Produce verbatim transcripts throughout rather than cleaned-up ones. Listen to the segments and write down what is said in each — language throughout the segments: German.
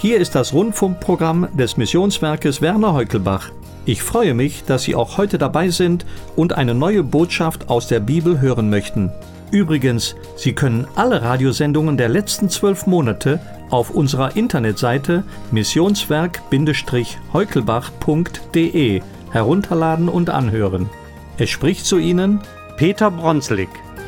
Hier ist das Rundfunkprogramm des Missionswerkes Werner Heukelbach. Ich freue mich, dass Sie auch heute dabei sind und eine neue Botschaft aus der Bibel hören möchten. Übrigens, Sie können alle Radiosendungen der letzten zwölf Monate auf unserer Internetseite missionswerk heukelbach punkt de herunterladen und anhören. Es spricht zu Ihnen Peter Bronselig.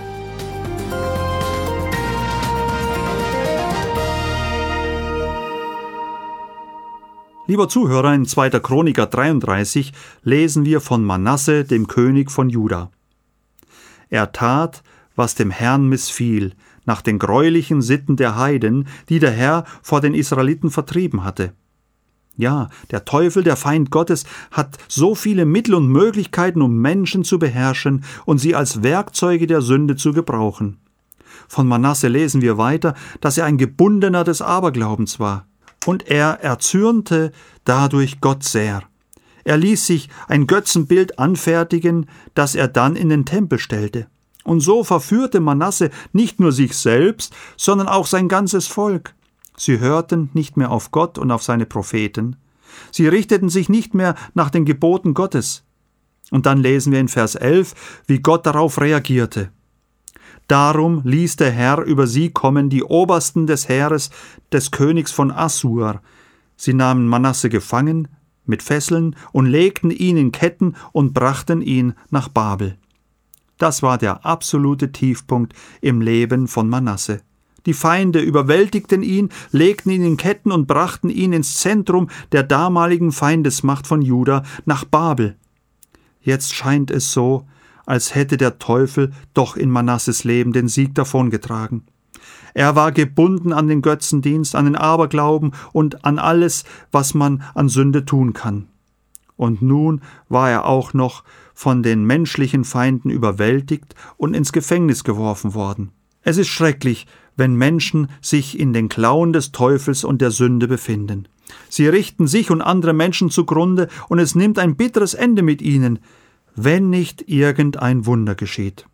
Lieber Zuhörer, in zweiter Chroniker dreiunddreißig lesen wir von Manasse, dem König von Juda. Er tat, was dem Herrn missfiel, nach den greulichen Sitten der Heiden, die der Herr vor den Israeliten vertrieben hatte. Ja, der Teufel, der Feind Gottes, hat so viele Mittel und Möglichkeiten, um Menschen zu beherrschen und sie als Werkzeuge der Sünde zu gebrauchen. Von Manasse lesen wir weiter, dass er ein Gebundener des Aberglaubens war. Und er erzürnte dadurch Gott sehr. Er ließ sich ein Götzenbild anfertigen, das er dann in den Tempel stellte. Und so verführte Manasse nicht nur sich selbst, sondern auch sein ganzes Volk. Sie hörten nicht mehr auf Gott und auf seine Propheten. Sie richteten sich nicht mehr nach den Geboten Gottes. Und dann lesen wir in Vers elf, wie Gott darauf reagierte. Darum ließ der Herr über sie kommen die Obersten des Heeres des Königs von Assur. Sie nahmen Manasse gefangen mit Fesseln und legten ihn in Ketten und brachten ihn nach Babel. Das war der absolute Tiefpunkt im Leben von Manasse. Die Feinde überwältigten ihn, legten ihn in Ketten und brachten ihn ins Zentrum der damaligen Feindesmacht von Juda, nach Babel. Jetzt scheint es so, als hätte der Teufel doch in Manasses Leben den Sieg davongetragen. Er war gebunden an den Götzendienst, an den Aberglauben und an alles, was man an Sünde tun kann. Und nun war er auch noch von den menschlichen Feinden überwältigt und ins Gefängnis geworfen worden. Es ist schrecklich, wenn Menschen sich in den Klauen des Teufels und der Sünde befinden. Sie richten sich und andere Menschen zugrunde und es nimmt ein bitteres Ende mit ihnen, wenn nicht irgendein Wunder geschieht.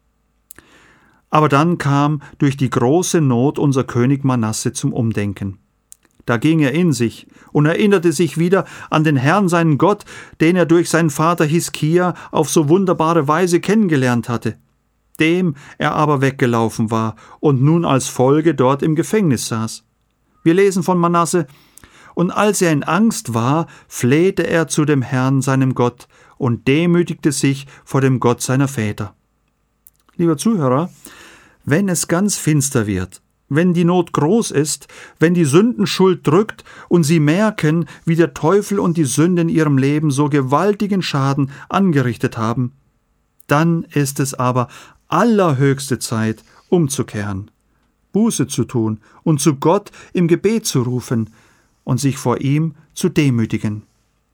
Aber dann kam durch die große Not unser König Manasse zum Umdenken. Da ging er in sich und erinnerte sich wieder an den Herrn, seinen Gott, den er durch seinen Vater Hiskia auf so wunderbare Weise kennengelernt hatte, dem er aber weggelaufen war und nun als Folge dort im Gefängnis saß. Wir lesen von Manasse: Und als er in Angst war, flehte er zu dem Herrn, seinem Gott, und demütigte sich vor dem Gott seiner Väter. Lieber Zuhörer, wenn es ganz finster wird, wenn die Not groß ist, wenn die Sündenschuld drückt und Sie merken, wie der Teufel und die Sünde in Ihrem Leben so gewaltigen Schaden angerichtet haben, dann ist es aber allerhöchste Zeit, umzukehren, Buße zu tun und zu Gott im Gebet zu rufen und sich vor ihm zu demütigen.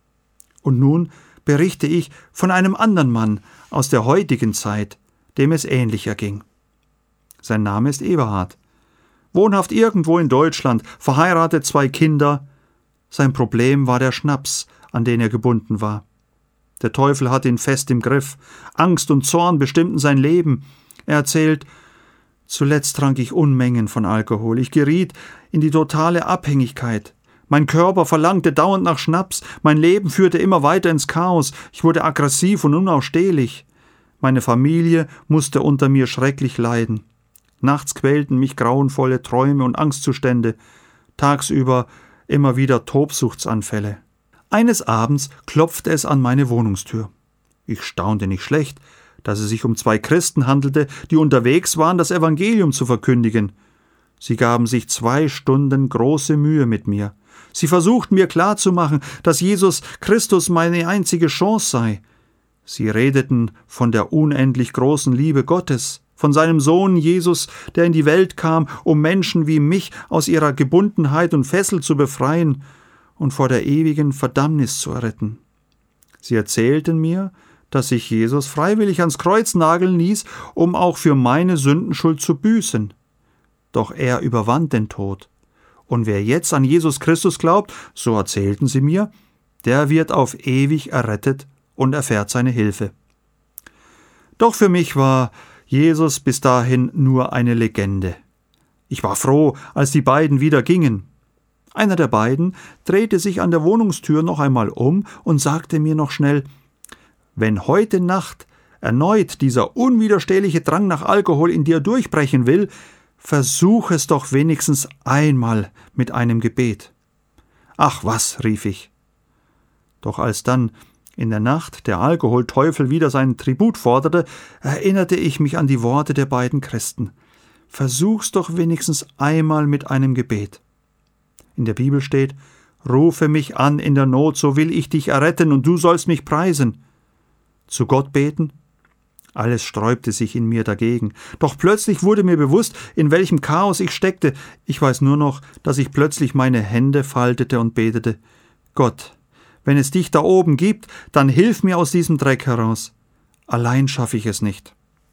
Und nun berichte ich von einem anderen Mann aus der heutigen Zeit, dem es ähnlich erging. Sein Name ist Eberhard. Wohnhaft irgendwo in Deutschland, verheiratet, zwei Kinder. Sein Problem war der Schnaps, an den er gebunden war. Der Teufel hatte ihn fest im Griff. Angst und Zorn bestimmten sein Leben. Er erzählt: Zuletzt trank ich Unmengen von Alkohol. Ich geriet in die totale Abhängigkeit. Mein Körper verlangte dauernd nach Schnaps, mein Leben führte immer weiter ins Chaos, ich wurde aggressiv und unausstehlich. Meine Familie musste unter mir schrecklich leiden. Nachts quälten mich grauenvolle Träume und Angstzustände, tagsüber immer wieder Tobsuchtsanfälle. Eines Abends klopfte es an meine Wohnungstür. Ich staunte nicht schlecht, dass es sich um zwei Christen handelte, die unterwegs waren, das Evangelium zu verkündigen. Sie gaben sich zwei Stunden große Mühe mit mir. Sie versuchten mir klarzumachen, dass Jesus Christus meine einzige Chance sei. Sie redeten von der unendlich großen Liebe Gottes, von seinem Sohn Jesus, der in die Welt kam, um Menschen wie mich aus ihrer Gebundenheit und Fessel zu befreien und vor der ewigen Verdammnis zu retten. Sie erzählten mir, dass sich Jesus freiwillig ans Kreuz nageln ließ, um auch für meine Sündenschuld zu büßen. Doch er überwand den Tod. Und wer jetzt an Jesus Christus glaubt, so erzählten sie mir, der wird auf ewig errettet und erfährt seine Hilfe. Doch für mich war Jesus bis dahin nur eine Legende. Ich war froh, als die beiden wieder gingen. Einer der beiden drehte sich an der Wohnungstür noch einmal um und sagte mir noch schnell: »Wenn heute Nacht erneut dieser unwiderstehliche Drang nach Alkohol in dir durchbrechen will, versuch es doch wenigstens einmal mit einem Gebet.« »Ach was«, rief ich. Doch als dann in der Nacht der Alkoholteufel wieder seinen Tribut forderte, erinnerte ich mich an die Worte der beiden Christen. Versuch's doch wenigstens einmal mit einem Gebet. In der Bibel steht: »Rufe mich an in der Not, so will ich dich erretten, und du sollst mich preisen.« Zu Gott beten? Alles sträubte sich in mir dagegen. Doch plötzlich wurde mir bewusst, in welchem Chaos ich steckte. Ich weiß nur noch, dass ich plötzlich meine Hände faltete und betete: »Gott, wenn es dich da oben gibt, dann hilf mir aus diesem Dreck heraus. Allein schaffe ich es nicht.«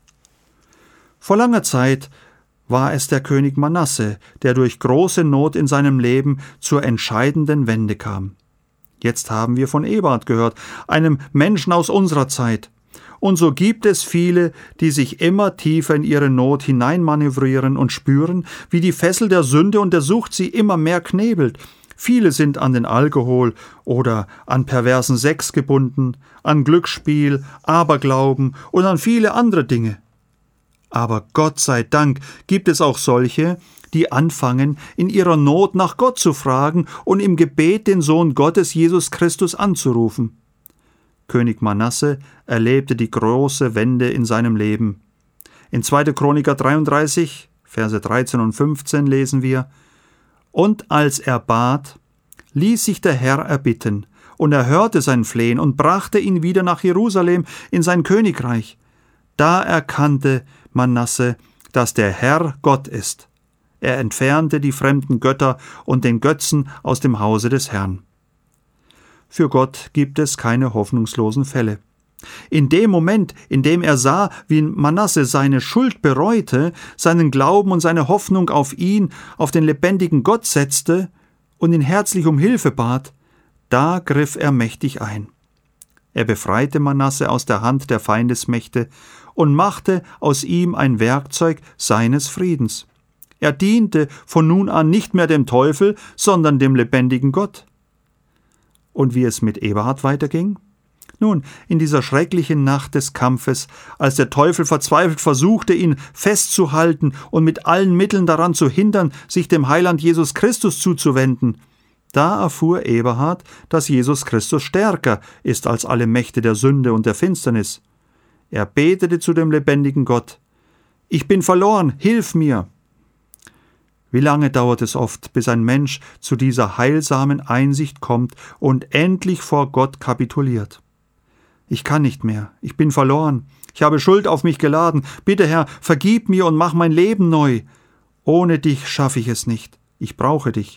Vor langer Zeit war es der König Manasse, der durch große Not in seinem Leben zur entscheidenden Wende kam. Jetzt haben wir von Eberhard gehört, einem Menschen aus unserer Zeit. Und so gibt es viele, die sich immer tiefer in ihre Not hineinmanövrieren und spüren, wie die Fessel der Sünde und der Sucht sie immer mehr knebelt. Viele sind an den Alkohol oder an perversen Sex gebunden, an Glücksspiel, Aberglauben und an viele andere Dinge. Aber Gott sei Dank gibt es auch solche, die anfangen, in ihrer Not nach Gott zu fragen und im Gebet den Sohn Gottes, Jesus Christus, anzurufen. König Manasse erlebte die große Wende in seinem Leben. In zweiter Chroniker dreiunddreißig, Verse dreizehn und fünfzehn lesen wir: »Und als er bat, ließ sich der Herr erbitten, und er hörte sein Flehen und brachte ihn wieder nach Jerusalem in sein Königreich. Da erkannte Manasse, dass der Herr Gott ist. Er entfernte die fremden Götter und den Götzen aus dem Hause des Herrn.« Für Gott gibt es keine hoffnungslosen Fälle. In dem Moment, in dem er sah, wie Manasse seine Schuld bereute, seinen Glauben und seine Hoffnung auf ihn, auf den lebendigen Gott setzte und ihn herzlich um Hilfe bat, da griff er mächtig ein. Er befreite Manasse aus der Hand der Feindesmächte und machte aus ihm ein Werkzeug seines Friedens. Er diente von nun an nicht mehr dem Teufel, sondern dem lebendigen Gott. Und wie es mit Eberhard weiterging? Nun, in dieser schrecklichen Nacht des Kampfes, als der Teufel verzweifelt versuchte, ihn festzuhalten und mit allen Mitteln daran zu hindern, sich dem Heiland Jesus Christus zuzuwenden, da erfuhr Eberhard, dass Jesus Christus stärker ist als alle Mächte der Sünde und der Finsternis. Er betete zu dem lebendigen Gott: »Ich bin verloren, hilf mir!« Wie lange dauert es oft, bis ein Mensch zu dieser heilsamen Einsicht kommt und endlich vor Gott kapituliert? »Ich kann nicht mehr, ich bin verloren, ich habe Schuld auf mich geladen, bitte Herr, vergib mir und mach mein Leben neu. Ohne dich schaffe ich es nicht, ich brauche dich.«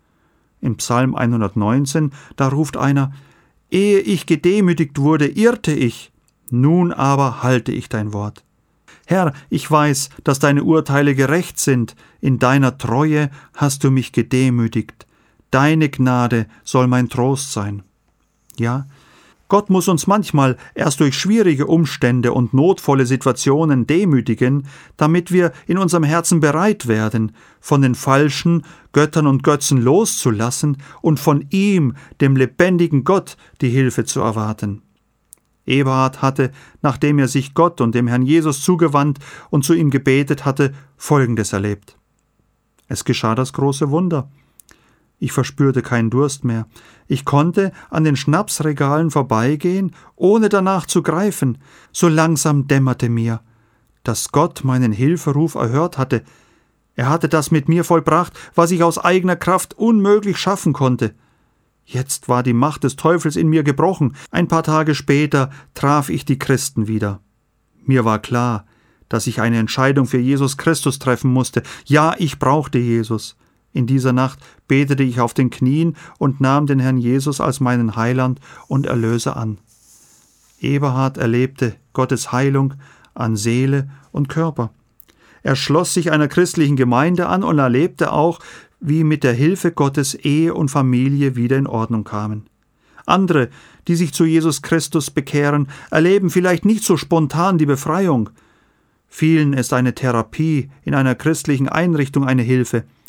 Im Psalm hundertneunzehn, da ruft einer: »Ehe ich gedemütigt wurde, irrte ich, nun aber halte ich dein Wort. Herr, ich weiß, dass deine Urteile gerecht sind, in deiner Treue hast du mich gedemütigt. Deine Gnade soll mein Trost sein.« Ja, Gott muss uns manchmal erst durch schwierige Umstände und notvolle Situationen demütigen, damit wir in unserem Herzen bereit werden, von den falschen Göttern und Götzen loszulassen und von ihm, dem lebendigen Gott, die Hilfe zu erwarten. Eberhard hatte, nachdem er sich Gott und dem Herrn Jesus zugewandt und zu ihm gebetet hatte, Folgendes erlebt. Es geschah das große Wunder. Ich verspürte keinen Durst mehr. Ich konnte an den Schnapsregalen vorbeigehen, ohne danach zu greifen. So langsam dämmerte mir, dass Gott meinen Hilferuf erhört hatte. Er hatte das mit mir vollbracht, was ich aus eigener Kraft unmöglich schaffen konnte. Jetzt war die Macht des Teufels in mir gebrochen. Ein paar Tage später traf ich die Christen wieder. Mir war klar, dass ich eine Entscheidung für Jesus Christus treffen musste. Ja, ich brauchte Jesus. In dieser Nacht betete ich auf den Knien und nahm den Herrn Jesus als meinen Heiland und Erlöser an. Eberhard erlebte Gottes Heilung an Seele und Körper. Er schloss sich einer christlichen Gemeinde an und erlebte auch, wie mit der Hilfe Gottes Ehe und Familie wieder in Ordnung kamen. Andere, die sich zu Jesus Christus bekehren, erleben vielleicht nicht so spontan die Befreiung. Vielen ist eine Therapie in einer christlichen Einrichtung eine Hilfe.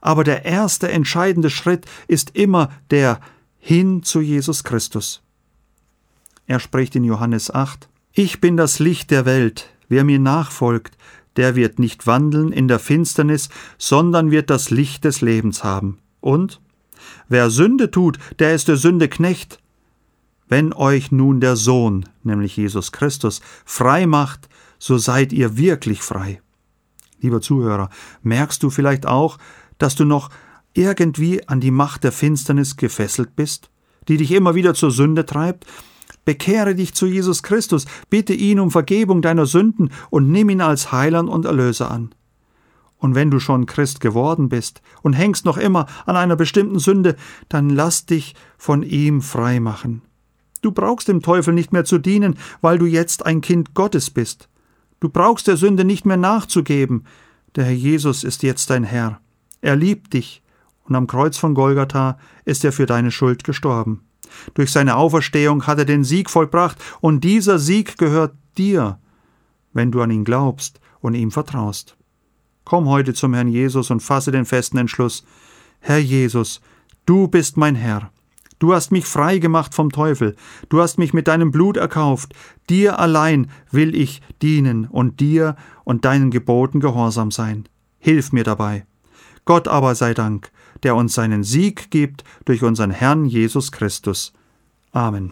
aber der erste entscheidende Schritt ist immer der hin zu Jesus Christus. Er spricht in Johannes acht: Ich bin das Licht der Welt. Wer mir nachfolgt, der wird nicht wandeln in der Finsternis, sondern wird das Licht des Lebens haben. Und wer Sünde tut, der ist der Sünde Knecht. Wenn euch nun der Sohn, nämlich Jesus Christus, frei macht, so seid ihr wirklich frei. Lieber Zuhörer, merkst du vielleicht auch, dass du noch irgendwie an die Macht der Finsternis gefesselt bist, die dich immer wieder zur Sünde treibt? Bekehre dich zu Jesus Christus, bitte ihn um Vergebung deiner Sünden und nimm ihn als Heiland und Erlöser an. Und wenn du schon Christ geworden bist und hängst noch immer an einer bestimmten Sünde, dann lass dich von ihm frei machen. Du brauchst dem Teufel nicht mehr zu dienen, weil du jetzt ein Kind Gottes bist. Du brauchst der Sünde nicht mehr nachzugeben. Der Herr Jesus ist jetzt dein Herr. Er liebt dich, und am Kreuz von Golgatha ist er für deine Schuld gestorben. Durch seine Auferstehung hat er den Sieg vollbracht, und dieser Sieg gehört dir, wenn du an ihn glaubst und ihm vertraust. Komm heute zum Herrn Jesus und fasse den festen Entschluss: Herr Jesus, du bist mein Herr. Du hast mich frei gemacht vom Teufel. Du hast mich mit deinem Blut erkauft. Dir allein will ich dienen und dir und deinen Geboten gehorsam sein. Hilf mir dabei. Gott aber sei Dank, der uns seinen Sieg gibt durch unseren Herrn Jesus Christus. Amen.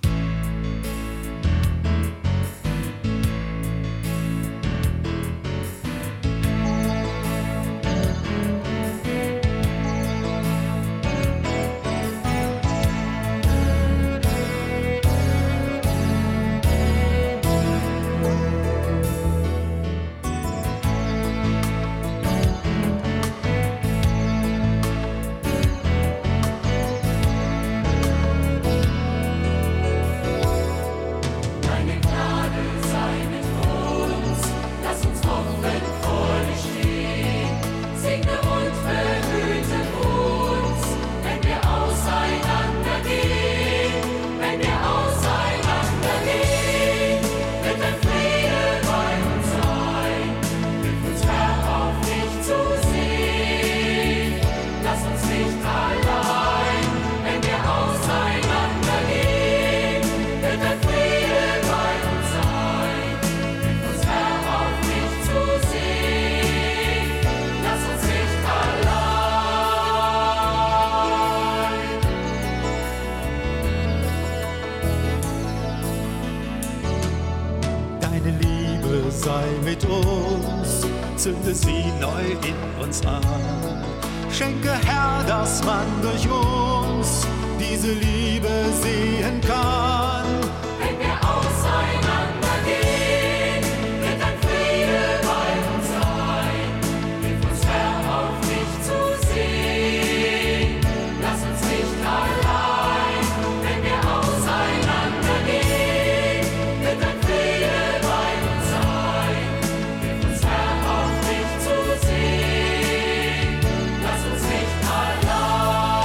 Sei mit uns, zünde sie neu in uns an. Schenke, Herr, dass man durch uns diese Liebe sehen kann. Wenn wir auseinandergehen, wird dein Friede bei uns sein. Hilf uns, Herr, auf dich zu sehen. Lass uns nicht allein. Wenn wir auseinandergehen, wird dein Friede bei uns sein. Hilf uns, Herr, auf dich zu sehen. Lass uns nicht allein.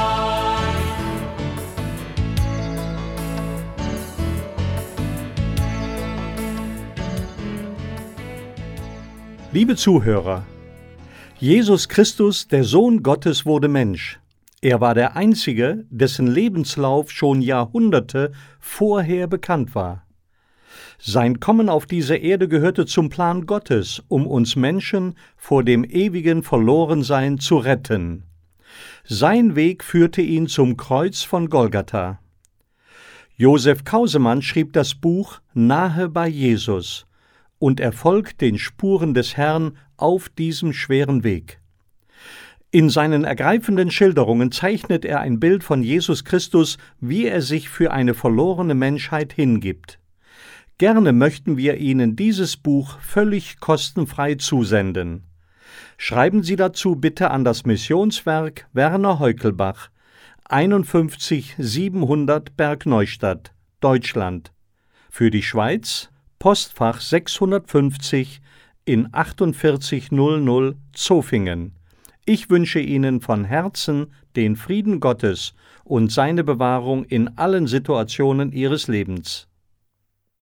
Liebe Zuhörer, Jesus Christus, der Sohn Gottes, wurde Mensch. Er war der Einzige, dessen Lebenslauf schon Jahrhunderte vorher bekannt war. Sein Kommen auf diese Erde gehörte zum Plan Gottes, um uns Menschen vor dem ewigen Verlorensein zu retten. Sein Weg führte ihn zum Kreuz von Golgatha. Josef Kausemann schrieb das Buch Nahe bei Jesus und er folgt den Spuren des Herrn auf diesem schweren Weg. In seinen ergreifenden Schilderungen zeichnet er ein Bild von Jesus Christus, wie er sich für eine verlorene Menschheit hingibt. Gerne möchten wir Ihnen dieses Buch völlig kostenfrei zusenden. Schreiben Sie dazu bitte an das Missionswerk Werner Heukelbach, einundfünfzig siebenhundert Bergneustadt, Deutschland. Für die Schweiz Postfach sechshundertfünfzig in achtundvierzig null null Zofingen. Ich wünsche Ihnen von Herzen den Frieden Gottes und seine Bewahrung in allen Situationen Ihres Lebens.